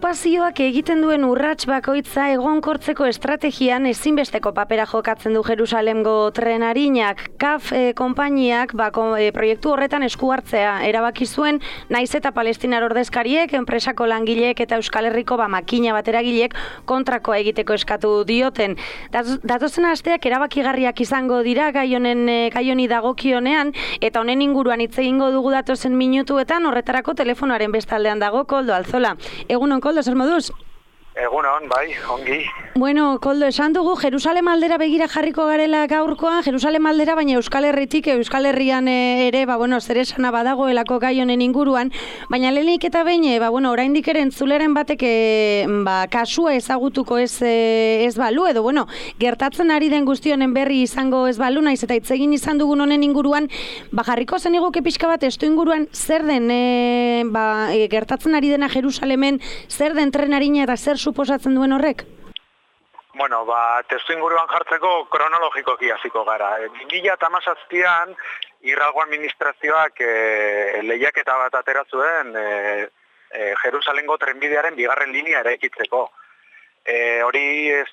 okupazioak egiten duen urrats bakoitza egonkortzeko estrategian ezinbesteko papera jokatzen du Jerusalemgo tren arinak. CAF konpainiak proiektu horretan esku hartzea erabaki zuen, naiz eta palestinar ordezkariek, enpresako langileek eta Euskal Herriko makina bateragileek kontrakoa egiteko eskatu dioten. Datozen asteak erabakigarriak izango dira gai honi dagokionean, eta honen inguruan hitz egingo dugu datozen minutuetan. Horretarako telefonoaren bestaldean dago Koldo Alzola. Egunon, Koldo, zer moduz? Egunon, bai, ongi. Bueno, Koldo, esan dugu Jerusalem aldera begira jarriko garela gaurkoan, Jerusalem aldera, baina Euskal Herritik, Euskal Herrian ere, zer esana badagoelako gai honen inguruan, baina lehenik eta behin, oraindik ere entzuleren batek kasua ezagutuko ez balu, edo, gertatzen ari den guzti honen berri izango ez balu, naiz eta hitz egin izan dugun honen inguruan, jarriko zen iguke pixka bat, estu inguruan, zer den, gertatzen ari dena Jerusalemen, zer den trenarina eta zer suposatzen duen horrek? Bueno, testu inguruan jartzeko kronologikoki hasiko gara. 2017an Israelgo administrazioak lehiaketa bat atera zuen Jerusalemgo trenbidearen bigarren linea eraikitzeko. Hori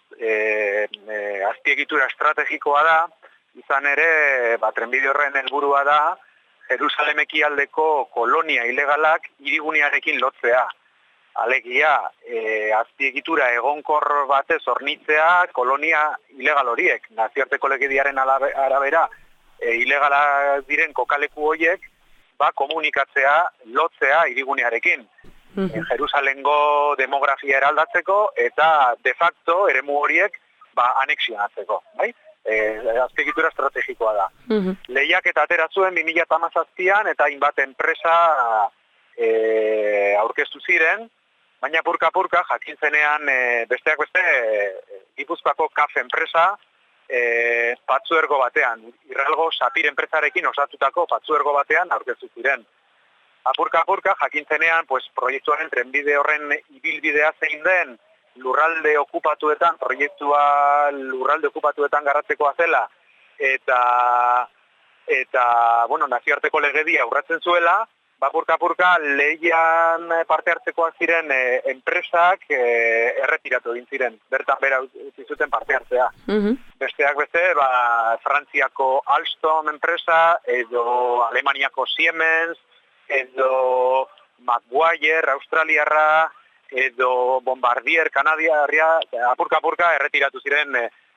azpiegitura estrategikoa da, izan ere trenbide horren helburua da Jerusalem ekialdeko kolonia ilegalak hirigunearekin lotzea. Alegia, azpiegitura egonkor batez hornitzea kolonia ilegal horiek. Nazioarteko legediaren arabera, ilegala diren kokaleku horiek, komunikatzea, lotzea hirigunearekin. Jerusalemgo demografia eraldatzeko eta de facto eremu horiek anexionatzeko. Azpiegitura estrategikoa da. Lehiak eta atera zuen 2017an eta hainbat enpresa aurkeztu ziren, baina purka-purka jakin zenean besteak beste Gipuzkoako CAF enpresa Patzuergo batean, Israelgo Sapir enpresarekin osatutako Patzuergo batean aurkeztu ziren. Purka-purka jakin zenean proiektuaren trenbide horren ibilbidea zein den lurralde okupatuetan, proiektua lurralde okupatuetan garratzekoa zela eta nazioarteko legedia urratzen zuela, purka-purka lehian parte hartzekoak ziren enpresak erretiratu egin ziren, bertan bera utzi zuten parte hartzea. Besteak beste, Frantziako Alstom enpresa, edo Alemaniako Siemens, edo Maguire, Australiarra, edo Bombardier, Kanadiarria, purka-purka erretiratu ziren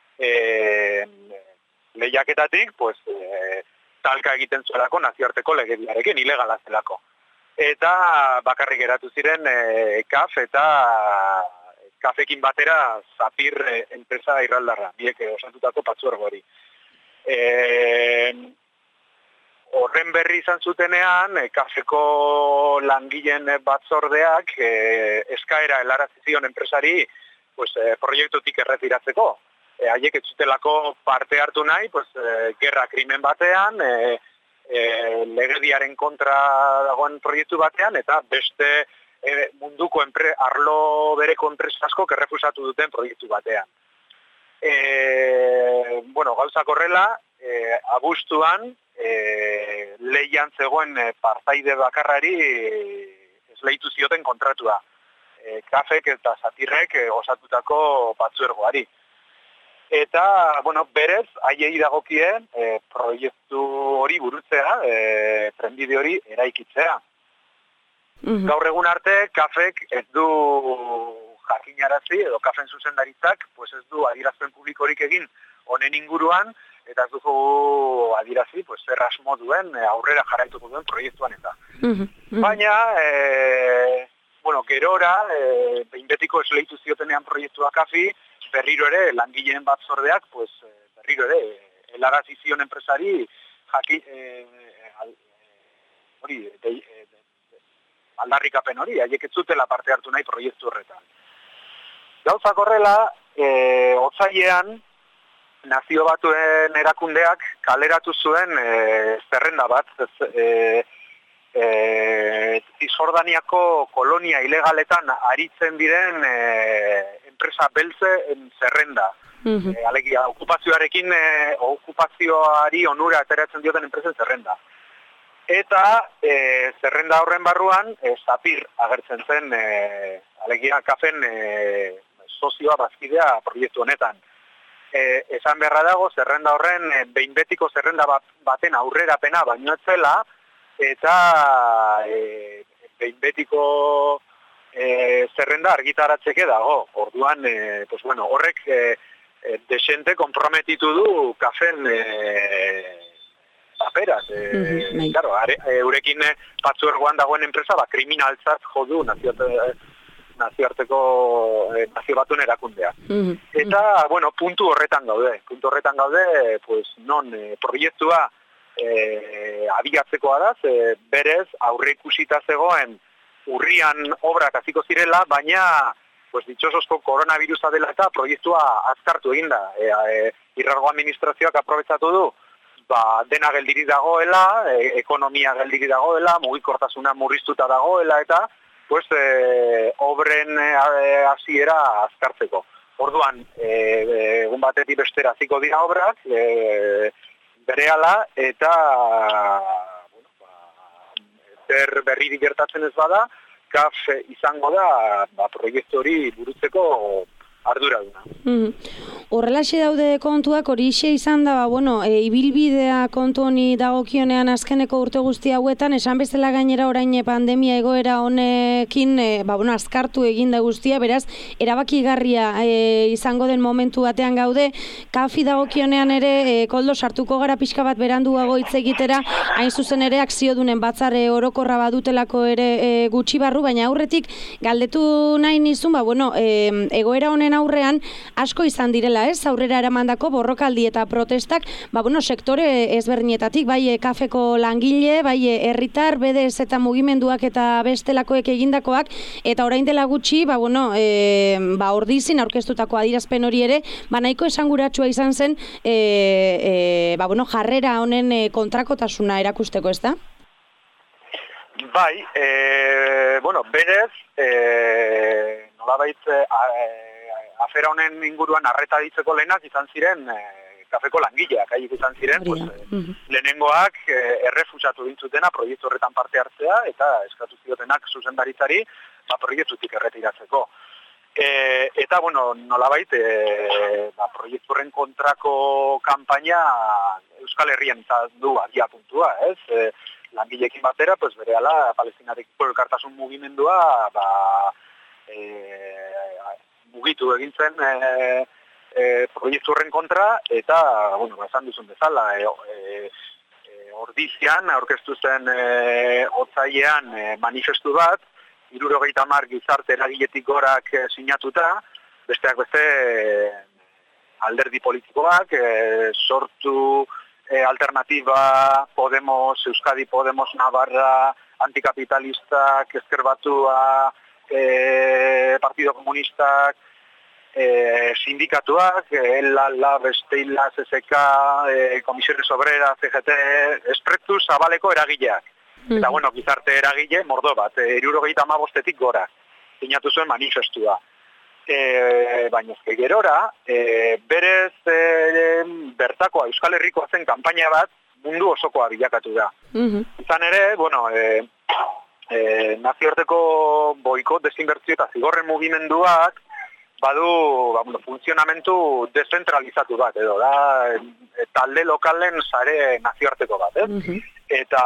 lehiaketatik, talka egiten zuelako nazioarteko legediarekin, ilegala zelako. Eta bakarrik geratu ziren CAF eta CAFekin batera Sapir enpresa irraldarra, biek osatutako Patzuergo hori. Horren berri izan zutenean, CAFeko langileen batzordeak eskaera helarazi zion enpresari proiektutik erretiratzeko. Haiek ez zutelako parte hartu nahi, gerra krimen batean, legediaren kontra dagoen proiektu batean, eta beste munduko arlo bereko enpresa askok errefusatu duten proiektu batean. Gauzak horrela, abuztuan, lehian zegoen partaide bakarrari esleitu zioten kontratua. CAFek eta Sapirrek osatutako Patzuergoari. Eta, berez, haiei dagokien proiektu hori burutzea, trenbide hori eraikitzea. Gaur egun arte, CAFek ez du jakinarazi, edo CAFen zuzendaritzak, ez du adierazpen publikorik egin honen inguruan, eta ez dugu adierazi, zer asmo duen, aurrera jarraituko duen proiektuan eta. Baina, gerora, behin betiko esleitu ziotenean proiektua CAFi, berriro ere, langileen batzordeak, berriro ere, helarazi zion enpresari aldarrikapen hori, haiek ez zutela parte hartu nahi proiektu horretan. Gauzak horrela, otsailean, Nazio Batuen erakundeak kaleratu zuen zerrenda bat, Cisjordaniako kolonia ilegaletan aritzen diren enpresa beltzen zerrenda. Alegia, okupazioari onura ateratzen dioten enpresen zerrenda. Eta zerrenda horren barruan, Sapir agertzen zen, alegia kafen sozioa bazkidea proiektu honetan. Esan beharra dago, zerrenda horren behin betiko zerrenda baten aurrerapena baino ez zela, eta behin betiko zerrenda argitaratzeke dago. Orduan, horrek desente konprometitu du kafen paperaz. Claro, eurekin patzuergoan dagoen enpresa, kriminaltzat jodu nazio batuen erakundea. Eta, puntu horretan gaude. Pues, non proiektua abiatzekoa da, berez aurre ikusita zegoen urrian obrak hasiko zirela, baina pues, ditxosozko koronavirusa dela eta proiektua azkartu eginda. Irrargo administrazioak aprobetsatu du, dena geldiri dagoela, ekonomia geldiri dagoela, mugikortasuna murriztuta dagoela eta pues, obren hasiera azkartzeko. Orduan, egun batetik bestera hasiko dira obrak, berehala eta zer berririk gertatzen ez bada, CAF izango da proiektu hori burutzeko arduraduna. Horrelaxe daude kontuak, horixe izan da, ibilbidea kontu honi dagokionean azkeneko urte guzti hauetan, esan bezala gainera orain pandemia egoera honekin, azkartu eginda guztia, beraz, erabakigarria izango den momentu batean gaude, CAFi dagokionean ere, koldo sartuko gara pixka bat beranduago hitz egitera, hain zuzen ere akziodunen batzare orokorra badutelako ere gutxi barru, baina aurretik galdetu nahi nizun, egoera honen aurrean asko izan direla, aurrera eramandako borrokaldi eta protestak, sektore ezberdinetatik, bai kafeko langile, bai herritar, BDS eta mugimenduak eta bestelakoek egindakoak, eta orain dela gutxi, ordizin aurkeztutako adierazpen hori ere, nahiko esanguratsua izan zen, jarrera honen kontrakotasuna erakusteko, ez da? Bai, berez, nolabait, afera honen inguruan arreta ditzeko lehenak izan ziren kafeko langileak, haiek izan ziren, lehenengoak errefusatu dintzutena proiektu horretan parte hartzea eta eskatu ziotenak zuzendaritzari proiektutik erretiratzeko. Eta, nolabait, proiektu horren kontrako kanpaina Euskal Herrian izan du agia puntua, ez? Langileekin batera, berehala, Palestinarekiko elkartasun mugimendua, mugitu egin zen proiektu horren kontra, eta, esan duzun bezala, ordizian, aurkeztu zen otsailean manifestu bat, 70 gizarte eragiletik gorak sinatuta, besteak beste alderdi politikoak, sortu Alternativa, Podemos, Euskadi Podemos, Navarra, Antikapitalistak, Ezker Batua, Partido Komunistak, sindikatuak, ELA, Besteila, CSK, Komisiones Obreras, CGT, espretu zabaleko eragileak. Eta, gizarte eragile, mordo bat, 75 gora, sinatu zuen manifestua. Baina ezke gerora, berez bertakoa Euskal Herrikoa zen kanpaina bat mundu osokoa bilakatu da. Izan ere, nazioarteko boikot, desinbertzio eta zigorren mugimenduak badu funtzionamentu dezentralizatu bat, edo da talde lokalen sare nazioarteko bat, Eta,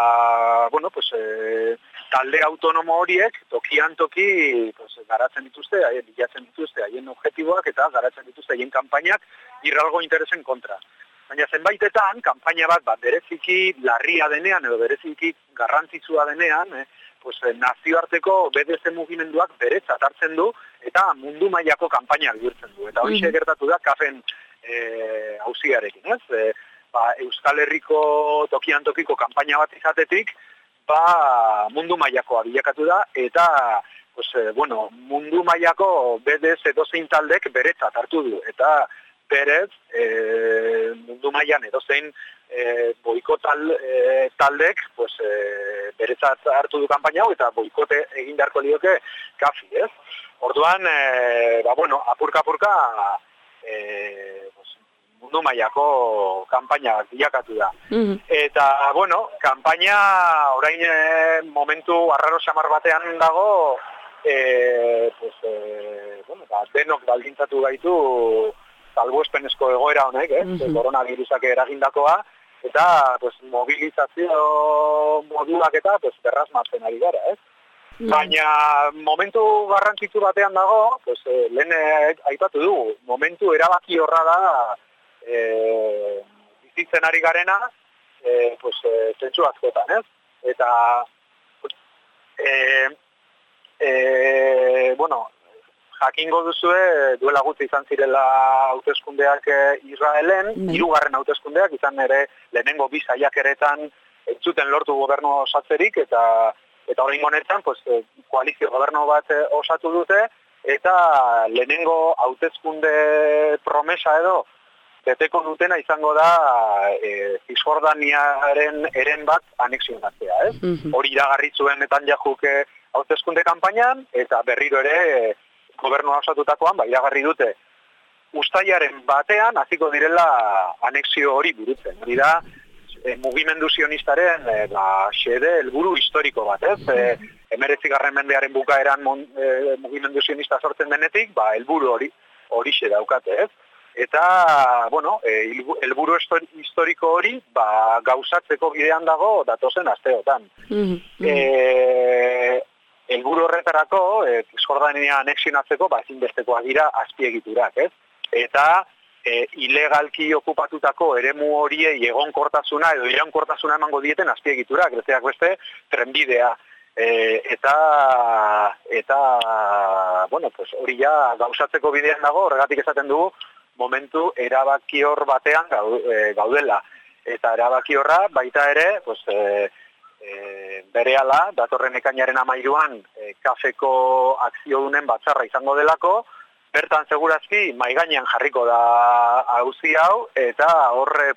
talde autonomo horiek tokian toki garatzen dituzte, bilatzen dituzte haien objektiboak eta garatzen dituzte haien kanpainak irralgo interesen kontra. Baina zenbaitetan, kanpaina bat bereziki larria denean edo bereziki garrantzitsua denean, nazioarteko BDS mugimenduak beretzat hartzen du eta mundu mailako kanpainak bihurtzen du. Eta hori gertatu da kafen auziarekin, ez? Euskal Herriko tokian tokiko kanpaina bat izatetik, mundu mailakoa bilakatu da, eta mundu mailako BDS edozein taldek beretzat hartu du. Eta berez, mundu mailan edozein boikot taldek beretzat hartu du kanpaina hau, eta boikote egin beharko lioke kafi, ez? Orduan, apurka-apurka, mundu mailako kanpaina bilakatu da. Eta, bueno, kanpaina orain momentu arraro xamar batean dago, denok baldintzatu gaitu salbuespenezko egoera honek, koronavirusak eragindakoa, eta mobilizazio moduak eta berrazmatzen ari gara, Baina momentu garrantzitsu batean dago, lehen aipatu dugu, momentu erabaki horra da bizitzen ari garena, zentsu askotan, Eta, jakingo duzue, duela gutxi izan zirela hauteskundeak Israelen, 3. hauteskundeak, izan ere lehenengo bi saiakeretan ez zuten lortu gobernu osatzerik, eta orain honetan, koalizio gobernu bat osatu dute, eta lehenengo hauteskunde promesa edo, beteko dutena izango da Cisjordaniaren eren bat anexionatzea, Hori iragarri zuen Netanyahu hauteskunde kanpainan, eta berriro ere gobernua osatutakoan, iragarri dute uztailaren batean hasiko direla anexio hori burutzen. Hori da, mugimendu sionistaren xede helburu historiko bat, 19. mendearen bukaeran mugimendu sionista sortzen denetik, helburu horixe daukate, Eta, helburu historiko hori, gauzatzeko bidean dago datozen asteotan. Helburu horretarako, Cisjordania anexionatzeko, ezinbestekoak dira azpiegiturak, Eta, ilegalki okupatutako eremu horiei egonkortasuna edo iraunkortasuna emango dieten azpiegiturak, besteak beste, trenbidea. Hori ja gauzatzeko bidean dago, horregatik esaten dugu, momentu erabakior batean gaudela. Eta erabakiorra baita ere, berehala, datorren ekainaren 13an kafeko akziodunen batzarra izango delako, bertan segurazki maigainean jarriko da auzi hau, eta horre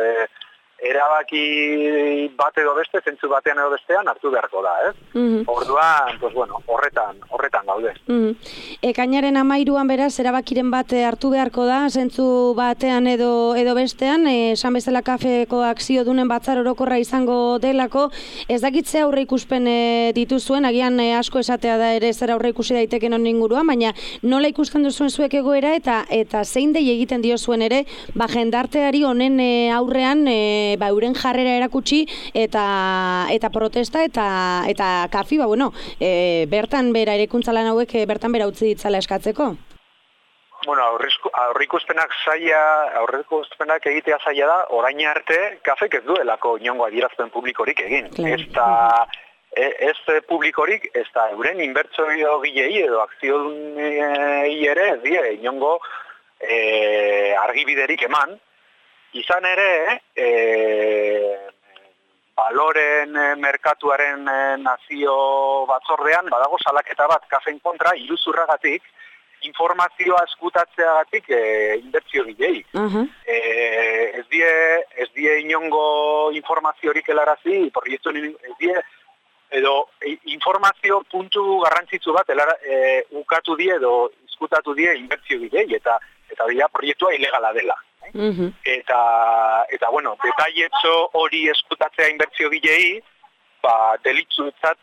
erabaki bat edo beste, zentzu batean edo bestean hartu beharko da, Orduan, horretan gaude. Ekainaren 13an beraz, erabakiren bat hartu beharko da, zentzu batean edo bestean, esan bezala kafeko akziodunen batzar orokorra izango delako, ez dakitze aurre ikuspen dituzuen, agian asko esatea da ere zer aurre ikusi daiteken honen inguruan, baina nola ikusten duzuen zuek egoera eta zein dei egiten diozuen ere, jendarteari honen aurrean euren jarrera erakutsi eta protesta eta kafi, bertan bera ereikuntzalan hauek bertan bera utzi ditzala eskatzeko? Aurreikuspenak egitea zaila da, orain arte kafek ez duelako inongo adierazpen publikorik egin. Ez publikorik, ez da euren inbertsio gilei edo akziodunei ere ez die inongo argibiderik eman. Izan ere, baloren merkatuaren nazio batzordean, badago salaketa bat kafen kontra, iruzurragatik, informazioa eskutatzeagatik inbertsio gilei. Ez die inongo informaziorik helarazi, edo informazio puntu garrantzitsu bat ukatu die edo izkutatu die inbertsio gilei, eta proiektua ilegala dela. Eta detailetxo hori eskutatzea inbertsio gilei, delitzutzat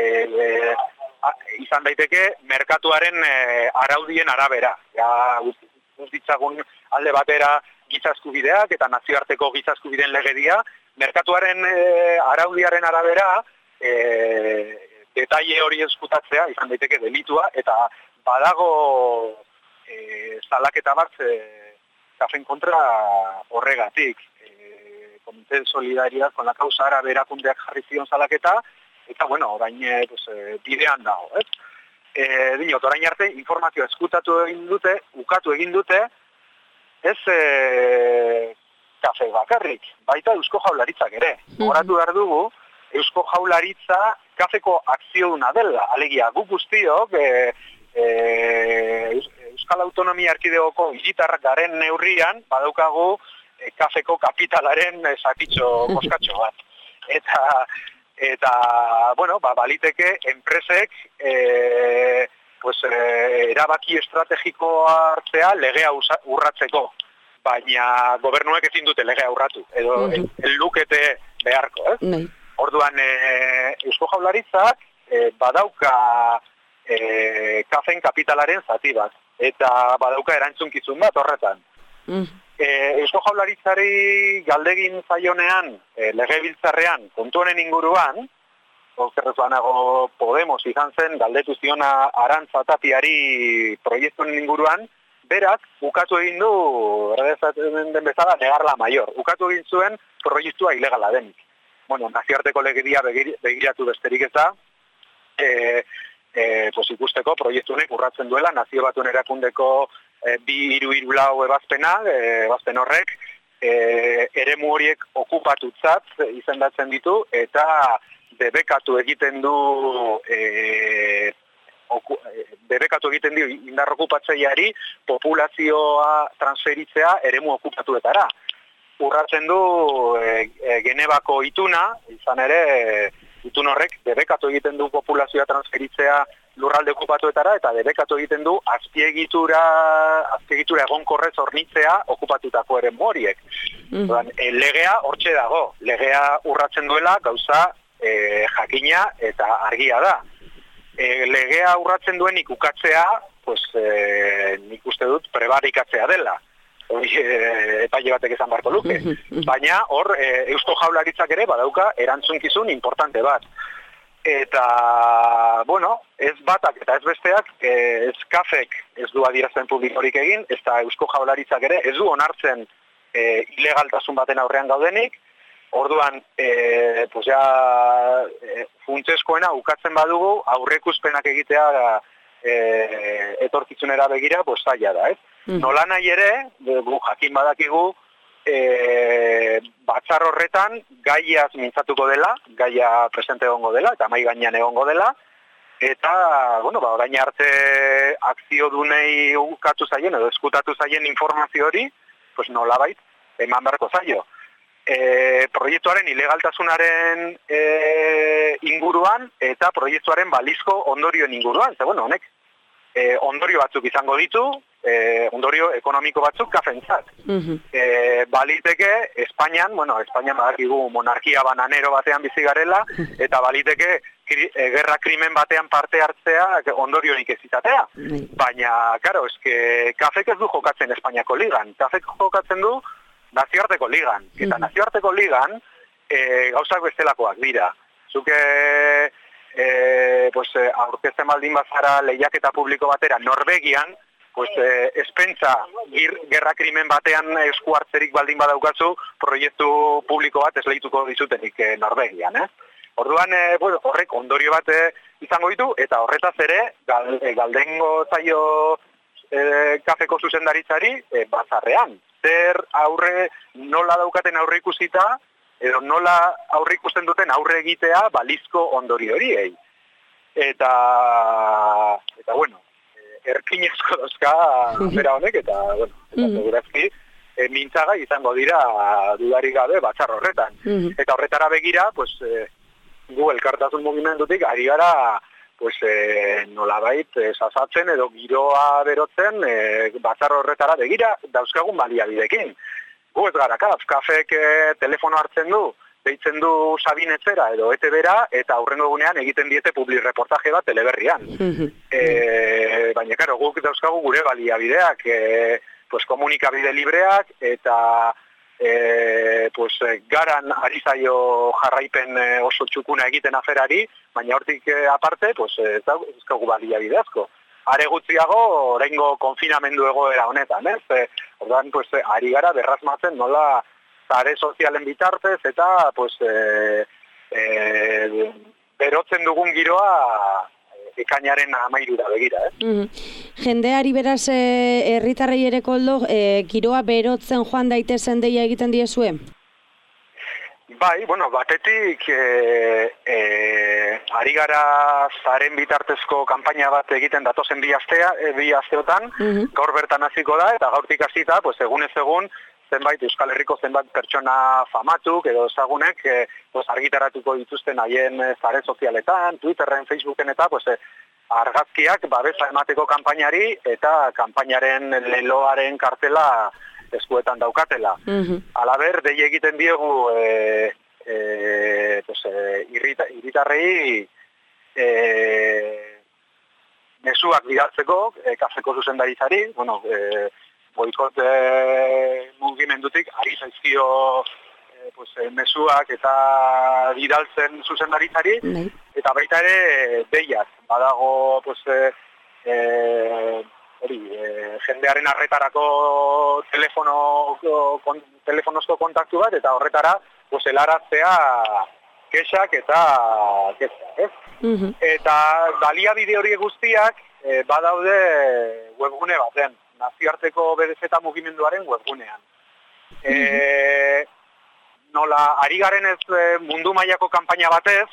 izan daiteke merkatuaren araudien arabera. Ditzagun alde batera giza eskubideak eta nazioarteko giza eskubideen legedia, merkatuaren araudiaren arabera detaile hori eskutatzea izan daiteke delitua, eta badago salaketa bat kafen kontra horregatik. Komite de Solidaridad con la Causa Árabe erakundeak jarri zion salaketa, eta orain bidean dago. Orain arte informazioa eskutatu egin dute, ukatu egin dute, ez kafe bakarrik, baita Eusko Jaurlaritzak ere. Horatu behar dugu, Eusko Jaurlaritza kafeko akzioduna dela, alegia guk guztiok, Euskal Autonomia Erkidegoko hiritarrak garen neurrian, badaukagu kafeko kapitalaren zatitxo koskatxo bat. Eta baliteke enpresek erabaki estrategikoa hartzea legea urratzeko. baina gobernuek ezin dute legea urratu, edo ez lukete beharko, ez? Orduan, Eusko Jaurlaritzak badauka kafen kapitalaren zati bat, eta badauka erantzunkizun bat horretan. Eusko Jaurlaritzari galdegin zaionean, legebiltzarrean, kontu honen inguruan, okerretuanago Podemos izan zen, galdetu ziona Arantza Tapiari proiektuen inguruan, berak, ukatu egin du, errezatzen den bezala, negarla maior. Ukatu egin zuen proiektua ilegala denik. Bueno, naziarteko legedia begiratu besterik ez da, ikusteko proiektunek urratzen duela, Nazio Batuen Erakundeko 2.344 ebazpen horrek, eremu horiek okupatutzat izendatzen ditu, eta debekatu egiten du indar okupatzaileari populazioa transferitzea eremu okupatuetara. Urratzen du Genebako ituna, izan ere itun horrek debekatu egiten du populazioa transferitzea lurralde okupatuetara, eta debekatu egiten du azpiegitura egonkorrez hornitzea okupatutako eremu horiek. Legea hortxe dago, legea urratzen duela gauza jakina eta argia da. Legea urratzen duenik ukatzea, nik uste dut prebarikatzea dela. Epaile batek esan barko luke. Baina hor Eusko Jaurlaritzak ere badauka erantzunkizun importante bat. Eta, bueno, ez batak eta ez besteak, ez kafek ez du adierazpen publikorik egin, ez da Eusko Jaurlaritzak ere ez du onartzen ilegaltasun baten aurrean gaudenik. Orduan, funtseskoena ukatzen badugu, aurreikuspenak egitea etorkizunera begira, zaila da, ez? Nola nahi ere, jakin badakigu, batzar horretan gaiaz mintzatuko dela, gaia presente egongo dela, eta mai gainean egongo dela, eta, orain arte akzio dunei ukatu zaien, edo eskutatu zaien informazio hori, nolabait, eman beharko zaio. Proiektuaren ilegaltasunaren inguruan eta proiektuaren balizko ondorioen inguruan. Honek ondorio batzuk izango ditu, ondorio ekonomiko batzuk kafentzat. Baliteke Espainian, Espainian badakigu monarkia bananero batean bizi garela, eta baliteke gerra krimen batean parte hartzea ondoriorik ez izatea. Baina, karo, kafek ez du jokatzen Espainiako ligan. Kafek jokatzen du nazioarteko ligan. Eta nazioarteko ligan gauzak bestelakoak dira. Zuke aurkezten baldin bazara lehiaketa publiko batera Norvegian, espentza gerra krimen batean esku hartzerik baldin badaukazu, proiektu publiko bat esleituko dizutenik Norvegian. Orduan, horrek ondorio bat izango ditu, eta horretaz ere, galdengo zaio kafeko zuzendaritzari batzarrean. Zer nola daukaten aurre ikusita, edo nola aurre ikusten duten aurre egitea balizko ondorio horiei. Eta erkinezko dozka bera honek, eta segurazki, mintzagai izango dira dudarik gabe batzar horretan. Eta horretara begira, gu elkartasun mugimendutik ari gara nolabait sasatzen edo giroa berotzen batzar horretara begira dauzkagun baliabidekin. Gu ez gara kafek telefono hartzen du, deitzen du Sabinetzera edo ETB-ra, eta aurrengo egunean egiten diete publireportaje bat teleberrian. Baina, karo, guk dauzkagu gure baliabideak, komunikabide libreak, eta garan ari zaio jarraipen oso txukuna egiten aferari, baina hortik aparte, ez dauzkagu baliabide asko. Are gutxiago, oraingo konfinamendu egoera honetan, ez? Orduan, ari gara berrazmatzen nola sare sozialen bitartez, eta berotzen dugun giroa ekainaren 13 begira, Jendeari beraz herritarrei ere koldo, giroa berotzen joan daitezen deia egiten diezue? Bai, batetik ari gara zaren bitartezko kanpaina bat egiten datozen bi asteotan, gaur bertan hasiko da, eta gaurtik hasita, egunez egun, zenbait Euskal Herriko zenbait pertsona famatuk edo ezagunek argitaratuko dituzten haien zare sozialetan, Twitterren, Facebooken eta argazkiak babesa emateko kanpainari eta kanpainaren leloaren kartela eskuetan daukatela. Halaber, dei egiten diegu hiritarrei mezuak bidaltzeko, kafeko zuzendaritzari, boikot mugimendutik, ari zaizkio mezuak eta bidaltzen zuzendaritzari, eta baita ere deiak. Badago, jendearen arretarako telefonozko kontaktu bat, eta horretara helaraztea kexak eta kezak, ez? Eta baliabide hori guztiak badaude webgune baten, nazioarteko BDZ mugimenduaren webgunean. Nola, ari garen ez mundu mailako kanpaina batez,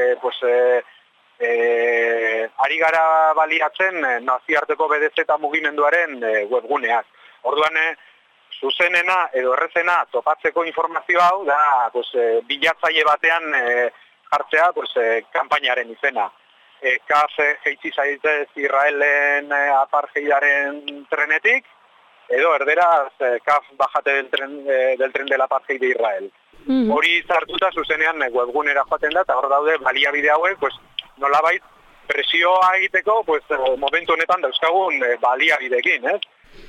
ari gara baliatzen nazioarteko BDZ mugimenduaren webguneak. Orduan, zuzenena edo errezena topatzeko informazio hau da bilatzaile batean jartzea kanpainaren izena. Kaf jeitzi zaitez Israelen apartheidaren trenetik, edo erderaz Kaf bajate del tren del apartheid de Israel. Hori zartuta zuzenean webgunera joaten da, eta hor daude baliabide hauek, nolabait presioa egiteko momentu honetan dauzkagun baliabideekin, ez?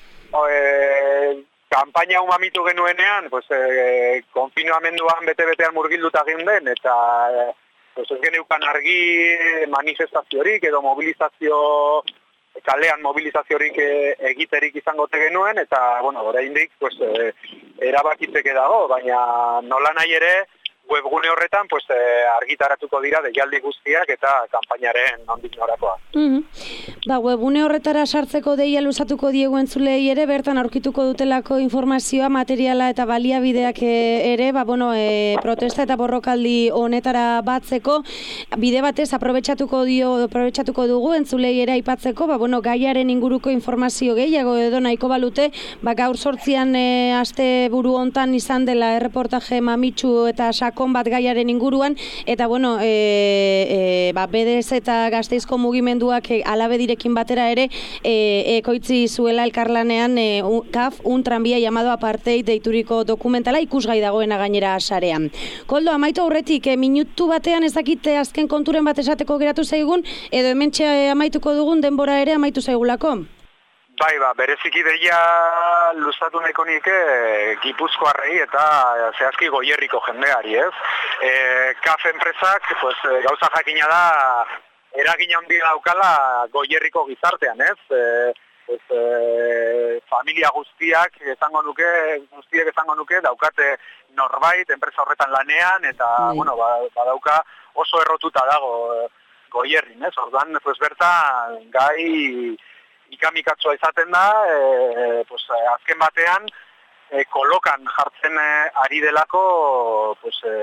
Kanpaina hau mamitu genuenean, konfinamenduan bete-betean murgilduta geunden, eta ez geneukan argi manifestaziorik edo mobilizazio, kalean mobilizaziorik egiterik izango genuen, eta, oraindik erabakitzeke dago, baina nola nahi ere, webgune horretan argitaratuko dira deialdi guztiak eta kanpainaren nondik norakoa. Webgune horretara sartzeko deia luzatuko diegu entzulei ere, bertan aurkituko dutelako informazioa, materiala eta baliabideak ere, protesta eta borrokaldi honetara batzeko, bide batez aprobetxatuko dugu entzulei ere aipatzeko, gaiaren inguruko informazio gehiago edo nahiko balute, gaur 8an aste buru hontan izan dela erreportaje mamitsu eta sakon bat gaiaren inguruan, eta BDZ eta Gasteizko mugimenduak alabedirekin batera ere ekoitzi zuela elkarlanean KAF, un tranbia llamado apartheid deituriko dokumentala ikusgai dagoena gainera sarean. Koldo, amaitu aurretik, minutu batean ez dakite azken konturen bat esateko geratu zaigun, edo hementxe amaituko dugun denbora ere amaitu zaigulako? Bai, bereziki deia luzatu nahiko nike Gipuzkoarrei eta zehazki Goierriko jendeari, ez? KAF enpresak, gauza jakina da, eragina handia daukala Goierriko gizartean, ez? Familia guztiak esango nuke daukate norbait enpresa horretan lanean, eta, badauka oso errotuta dago Goierrin, ez? Orduan, bertan gai ikamikatsua izaten da, azken batean kolokan jartzen ari delako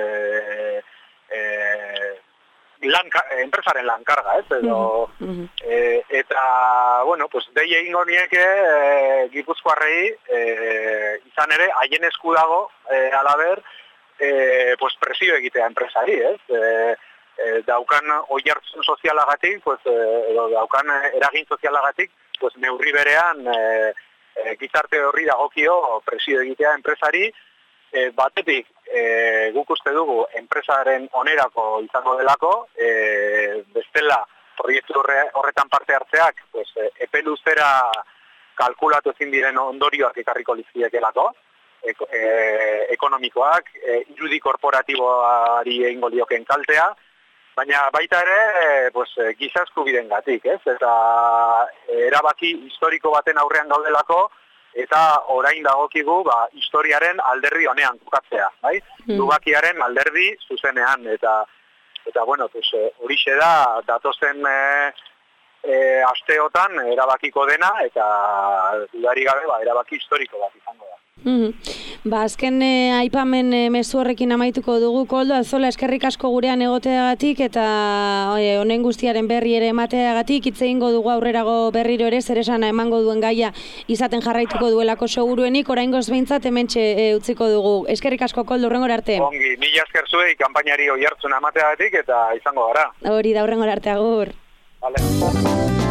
enpresaren lankarga, ez? Eta, dei egingo nieke Gipuzkoarrei izan ere, haien esku dago, alaber, presio egitea enpresari, ez? Daukan oihartzun sozialagatik, edo daukan eragin sozialagatik, neurri berean gizarte horri dagokio presio egitea enpresari, batetik guk uste dugu enpresaren onerako izango delako, bestela proiektu horretan parte hartzeak, epe luzera kalkulatu ezin diren ondorioak ekarriko lizkiekelako, ekonomikoak, irudi korporatiboari egingo lioken kaltea, baina baita ere giza eskubidengatik, ez? Eta erabaki historiko baten aurrean gaudelako, eta orain dagokigu historiaren alderdi honean kokatzea, bai? Lubakiaren alderdi zuzenean, eta horixe da datozen asteotan erabakiko dena, eta dudari gabe erabaki historiko bat izango da. Azken aipamen mezu horrekin amaituko dugu, Koldo, Alzola, eskerrik asko gurean egoteagatik eta honen guztiaren berri ere emateagatik, hitz egingo dugu aurrerago berriro ere, zer esana emango duen gaia izaten jarraituko duelako seguruenik, oraingoz behintzat hementxe utziko dugu. Eskerrik asko, Koldo, hurrengora arte. Ongi, mila esker zuei kanpainari oihartzuna emateagatik eta izango gara. Hori da, hurrengora arte, agur. Vale.